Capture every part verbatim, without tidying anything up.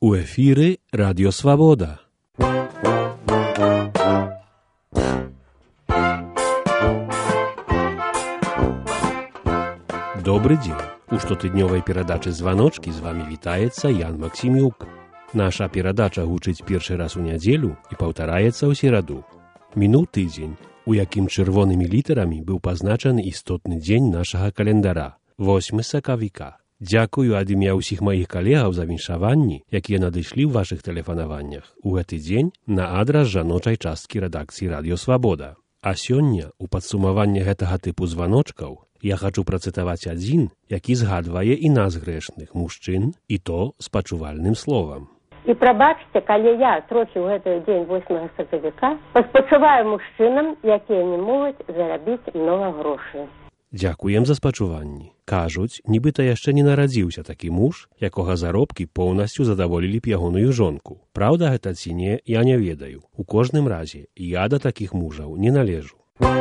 У эфіры Радіо Свабода. Добрый дзень. У штотыднёвай перадачы «Званочкі» з вами вітаецца Ян Максімюк. Наша перадача гучыць першы раз у нядзелю і паўтараецца ў сераду. Мінуў тыдзень, у якім чырвонымі літарамі быў пазначаны істотны дзень нашага календара – восьмы сакавіка. Дзякую ад імя ўсіх маіх калегаў за віншаванні, якія надышлі ў вашых тэлефанаваннях у гэты дзень на адрас жаночай часткі рэдакцыі «Радіё Свабода». А сёння, у падсумаванні гэтага тыпу званочкаў, я хачу працытаваць адзін, які згадвае і нас грэшных, мужчын, і то з пачувальным словам. І прабачце, калі я трохі ў гэты дзень восьмага сакавіка паспачуваю мужчынам, якія не могуць зарабіць многа грошай. Дзякуем за спачуванні. Кажуць, нібыта яшчэ не нарадзіўся такі муж, якога заробкі поўнасцю задаволілі б ягоную жонку. Праўда гэта ці не, я не ведаю. У кожным разе я да такіх мужаў не належу.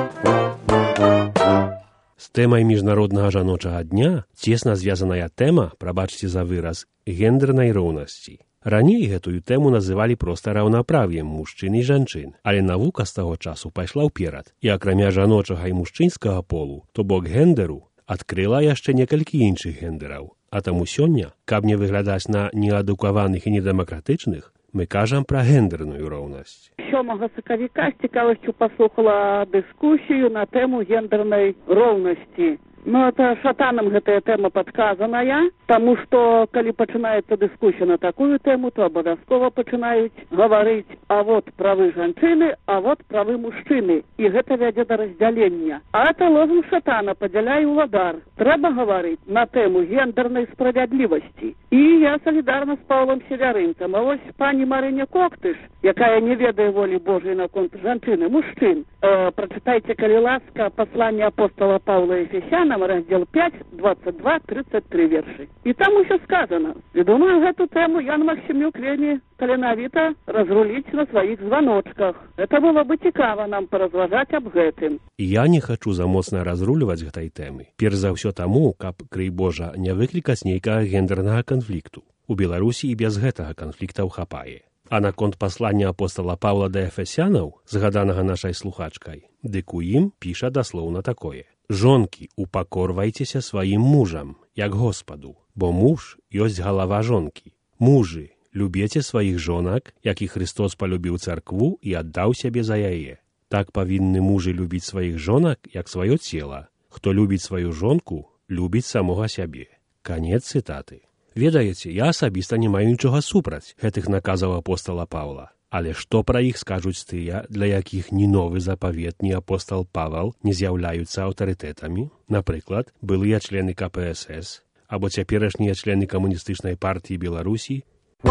З тэмай міжнароднага жаночага дня цесна звязаная тэма, прабачце за выраз, гендэрнай роўнасці. Раней гэтую тэму называлі проста раўнаправ'ем мужчын і жанчын, але навука з таго часу пайшла ўперад, і акрамя жаночага і мужчынскага полу, то бок гендэру, адкрыла яшчэ некалькі іншых гендэраў. А таму сёння, каб не выглядаць на неадукаваных і недэмакратычных, мы кажам пра гендэрную роўнасць. сёмага сакавіка з цікавасцю паслухала дыскусію на тэму гендэрнай роўнасці. Ну, это шатанам гэтая тэма падказаная, таму што, калі пачынаецца дыскусія на такую тэму, то абавязкова пачынаюць гаварыць, а вот правы жанчыны, а вот правы мужчыны. І гэта вядзе да раздзялення. А это лозунг шатана, падзяляй уладар. Трэба гаварыць на тэму гендэрнай справядлівасці. І я салідарна з Паўлам Севярынцам. А вось пані Марыня Коктыш, якая не ведае волі Божай наконт жанчыны, мужчын, э, прачытайце, калі ласка, пасланне апостола Паўла Ефесяна, раздел пять, двадцать два, тридцать три верши. И там еще сказано. И думаю, эту тему Ян Максимюк вельми таленавіта разрулить на своих звоночках. Это было бы цікава нам поразважаць об гэтым. Я не хочу замоцна разруліваць гэтай тэмы. Перш за ўсё таму, каб, крый Божа, не выклікаць нейкага гендэрнага канфлікту. У Беларусі і без гэтага канфліктаў хапае. А наконт паслання апостола Паўла да Эфесянаў, згаданага нашай слухачкай, дык у ім піша даслоўна такое. Жонкі, упакорвайцеся сваім мужам, як Господу, бо муж ёсць галава жонкі. Мужы, любеце сваіх жонак, як і Христос палюбіў царкву і аддаў сябе за яе. Так павінны мужы любіць сваіх жонак, як сваё цела. Хто любіць сваю жонку, любіць самога сябе. Канец цытаты. Ведаеце, я асабіста не маю нічога супраць гэтых наказаў апостола Паўла. Але што пра іх скажуць тыя, для якіх ні новы запавет, ні апостол Павал не з'яўляюцца аўтарытэтамі? Напрыклад, былыя члены ка пэ эс эс, або цяперашнія члены камуністычнай партыі Беларусі?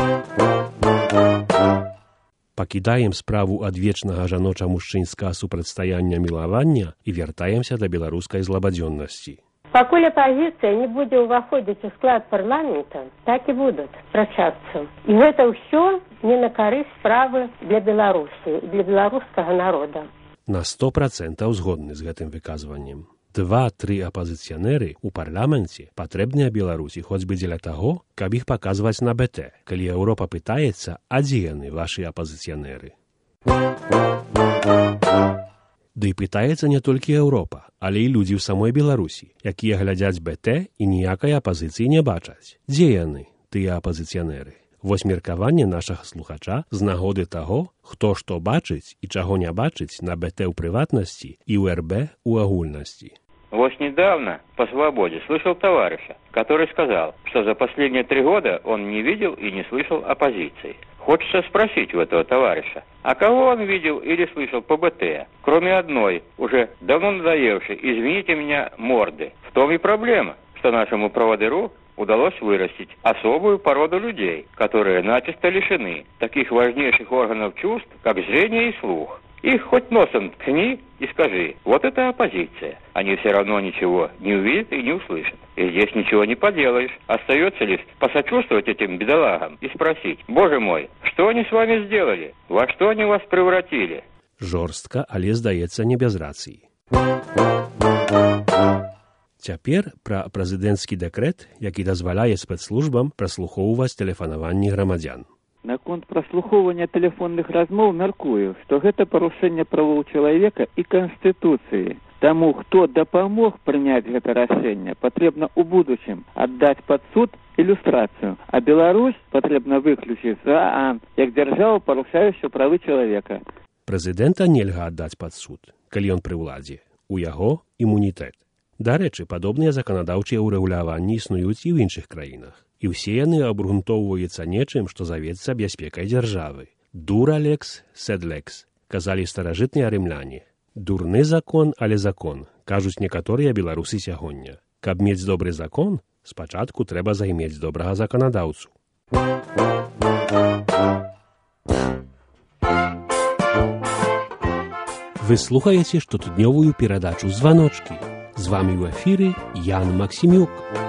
Пакідаем справу адвечнага жаноча-мужчынскага супрацьстаяння мілавання і вяртаемся да беларускай злабадзённасці. Пакуль апазіцыя не будзе ўваходзіць у склад парламента, так і будуць спрачацца. І гэта ўсё не на карысць справы для Беларусі, для беларускага народа. На сто працэнтаў згодны з гэтым выказваннем. Два-тры апазіцыянеры ў парламенце патрэбныя Беларусі хоць бы дзеля таго, каб іх паказваць на бэ тэ, калі Еўропа пытаецца, а дзе яны, вашы апазіцыянеры? Ды і пытаецца не толькі Еўропа, але і людзі ў самой Беларусі, якія глядзяць бэ тэ і ніякай апазіцыі не бачаць. Дзе яны, тыя апазіцыянеры? Вось меркаванне нашага слухача з нагоды таго, хто што бачыць і чаго не бачыць на бэ тэ ў прыватнасці і ў эр бэ ў агульнасці. Вот недавно по «Свободе» слышал товарища, который сказал, что за последние три года он не видел и не слышал оппозиции. Хочется спросить у этого товарища, а кого он видел или слышал по бэ тэ, кроме одной, уже давно надоевшей, извините меня, морды. В том и проблема, что нашему проводыру удалось вырастить особую породу людей, которые начисто лишены таких важнейших органов чувств, как зрение и слух. Их хоть носом ткни и скажи, вот это оппозиция. Они все равно ничего не увидят и не услышат. И здесь ничего не поделаешь. Остается лишь посочувствовать этим бедолагам и спросить, Боже мой, что они с вами сделали? Во что они вас превратили? Жорстка, але, здаецца, не без рацыі. Цяпер пра прэзідэнцкі дэкрэт, які дазваляе спецслужбам праслухоўваць тэлефанаванні грамадзян. Наконт праслухоўвання тэлефонных размоў мяркую, што гэта парушэнне правоў чалавека і Канстытуцыі. Таму, хто дапамог прыняць гэта рашэнне, патрэбна ў будучым аддаць пад суд ілюстрацыю, а Беларусь патрэбна выключыць за ан, як дзяржава, парушаючую правы чалавека. Прэзідэнта нельга аддаць пад суд, калі ён пры ўладзе. У яго імунітэт. Дарэчы, падобныя заканадаўчыя ўрэгуляванні існуюць і ў іншых краінах. І ўсе яны абгрунтоўваюцца нечым, што завецца бяспекай дзяржавы. Дура лекс, сед лекс, казалі старажытныя рымляне. Дурны закон, але закон, кажуць некаторыя беларусы сягоння. Каб мець добры закон, спачатку трэба займець добрага заканадаўцу. Вы слухаеце штотыднёвую перадачу «Званочкі». З вамі ў эфіры Ян Максімюк.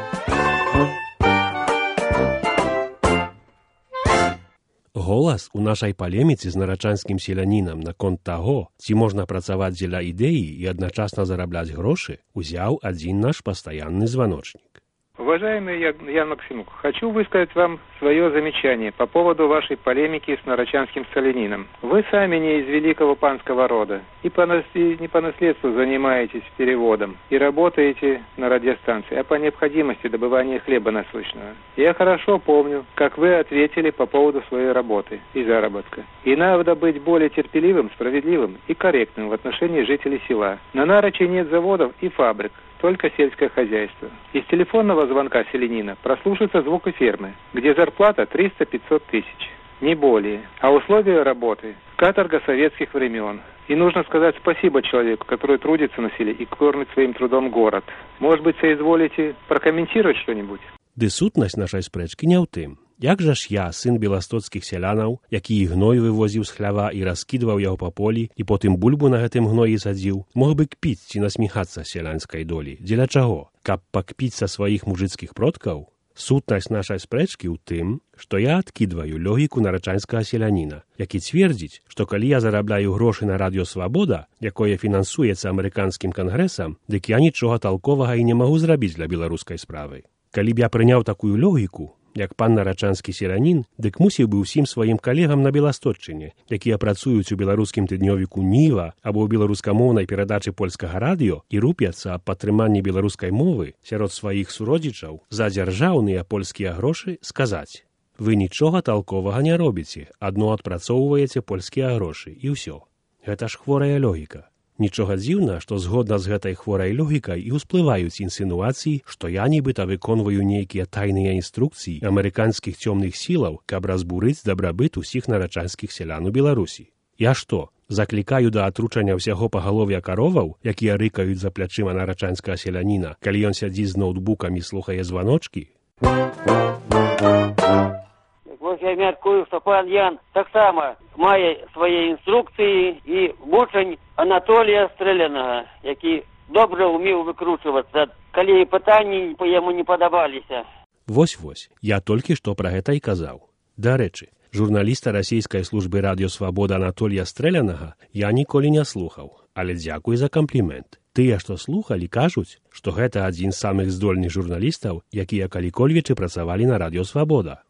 Голас у нашай палеміцы з нарачанскім селянінам наконт таго, ці можна працаваць дзеля ідэі і адначасна зарабляць грошы, узяў адзін наш пастаянны званочнік. Уважаемый Ян Максимук, хочу высказать вам свое замечание по поводу вашей полемики с нарочанским селянином. Вы сами не из великого панского рода и, по нас... и не по наследству занимаетесь переводом и работаете на радиостанции, а по необходимости добывания хлеба насущного. Я хорошо помню, как вы ответили по поводу своей работы и заработка. И надо быть более терпеливым, справедливым и корректным в отношении жителей села. На Нарочи нет заводов и фабрик, только сельское хозяйство. Из телефонного звонка селянина прослушается звук и фермы, где зарплата триста-пятьсот тысяч, не более. А условия работы – каторга советских времен. И нужно сказать спасибо человеку, который трудится на селе и кормит своим трудом город. Может быть, соизволите прокомментировать что-нибудь? Ды сутнасць нашай спрэчкі не ў тым. Як жа ж я, сын беластоцкіх сялянаў, які і гной вывозіў з хлява і раскідваў яго па полі, і потым бульбу на гэтым гноі садзіў, мог бы кпіць ці насміхацца сялянскай долі. Дзеля чаго? Каб пакпіць са сваіх мужыцкіх продкаў? Сутнасць нашай спрэчкі ў тым, што я адкідваю логіку нарачанскага селяніна, які цвердзіць, што калі я зарабляю грошы на радыё «Свабода», якое фінансуецца амерыканскім кангрэсам, дык я нічога талковага і не магу зрабіць для беларускай справы. Калі б я прыняў такую логіку, як пан нарачанскі селянін, дык мусіў бы ўсім сваім калегам на Беласточчыне, якія працуюць у беларускім тыднёвіку «Ніва» або ў беларускамоўнай перадачы польскага радыё і рупяцца аб падтрыманні беларускай мовы сярод сваіх суродзічаў за дзяржаўныя польскія грошы, сказаць: вы нічога талковага не робіце, адно адпрацоўваеце польскія грошы, і ўсё. Гэта ж хворая логіка. Нічога дзіўна, што згодна з гэтай хворай логікай і ўсплываюць інсінуацыі, што я нібыта выконваю нейкія тайныя інструкцыі амерыканскіх цёмных сілаў, каб разбурыць дабрабыт усіх нарачанскіх сялян у Беларусі. Я што, заклікаю да атручання ўсяго пагалов'я кароваў, якія рыкаюць за плячыма нарачанскага селяніна, калі ён сядзіць з ноутбукам і слухае званочкі? Вось я мяркую, што пан Ян таксама мае свае інструкцыі і вучань Анатолія Стрэлянага, які добра ўмеў выкручвацца, калі пытанні па яму не падабаліся. Вось-вось, я толькі што пра гэта і казаў. Дарэчы, журналіста расійскай службы радыё «Свабода» Анатолія Стрэлянага я ніколі не слухаў, але дзякуй за камплімент. Тыя, што слухалі, кажуць, што гэта адзін з самых здольных журналістаў, якія калікольвічы працавалі на радыё «Свабода».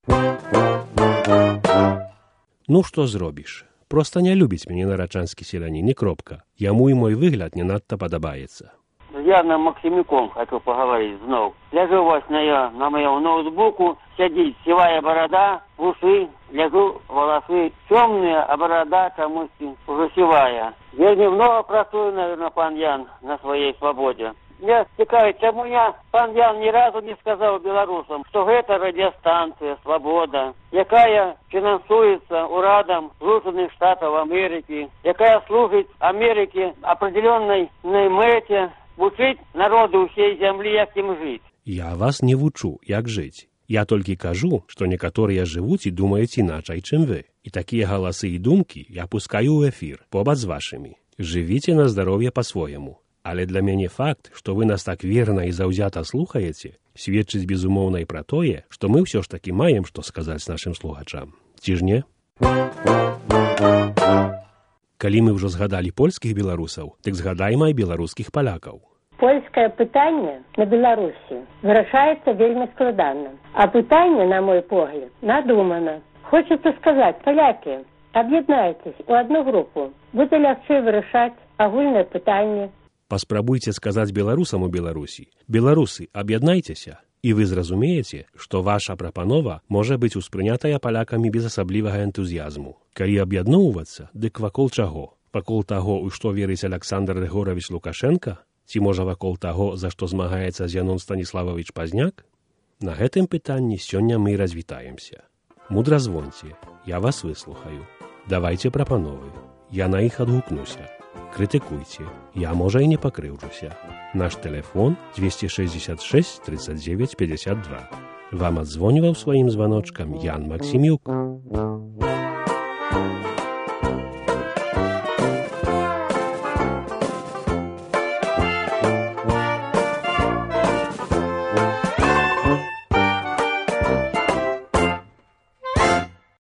Ну, што зробіш? Проста не любіць мяне нарачанскі селянін, і кропка. Яму і мой выгляд не надта падабаецца. З Яном Максимюком хочу поговорить зноў. Ляжу вось на, я, на моем ноутбуку, сядзіць сівая барада, вусы, ляжу волосы темные, а борода чамусьці уже сівая. Вельмі много працую, наверное, пан Ян на своей свободе. Меня цікавіць, чаму я, пан Ян, ні разу не сказаў беларусам, што гэта радыёстанцыя «Свабода», якая фінансуецца урадам Злучаных Штатаў Амерыкі, якая служыць Амерыкі апределенной мэце вучыць народу ўсей зямлі, як ім жыць. Я вас не вучу, як жыць. Я толькі кажу, што некаторыя жывуць і думаюць іначай, чым вы. І такія галасы і думкі я пускаю ў эфір, побач з вашымі. Жывіце на здароўе па-свойму. Але для мяне факт, што вы нас так верна і заўзята слухаеце, сведчыць безумоўна і пра тое, што мы ўсё ж такі маем што сказаць нашым слухачам. Ці ж не? Калі мы ўжо згадалі польскіх беларусаў, дык згадайма і беларускіх палякаў. Польскае пытанне на Беларусі вырашаецца вельмі складана. А пытанне, на мой погляд, надумана. Хочется сказаць, палякі, аб'яднайтесь у одну групу. Будзе лягчэй вырашаць агульнае пытанне. Паспрабуйце сказаць беларусам у Беларусі: беларусы, аб'яднайцеся, і вы зразумееце, што ваша прапанова можа быць успрынятая палякамі без асаблівага энтузіязму. Калі аб'ядноўвацца, дык вакол чаго? Вакол таго, у што верыць Аляксандр Григорович Лукашенка? Ці можа вакол таго, за што змагаецца Зянон Станіславович Пазняк? На гэтым пытанні сёння мы развітаемся. Мудра звоньце, я вас выслухаю. Давайце прапановы, я на іх адгукнуся. Крытыкуйце, я, можа, і не пакрыўджуся. Наш тэлефон двести шестьдесят шесть тридцать девять пятьдесят два. Вам адзвоніваў сваім званочкам Ян Максімюк.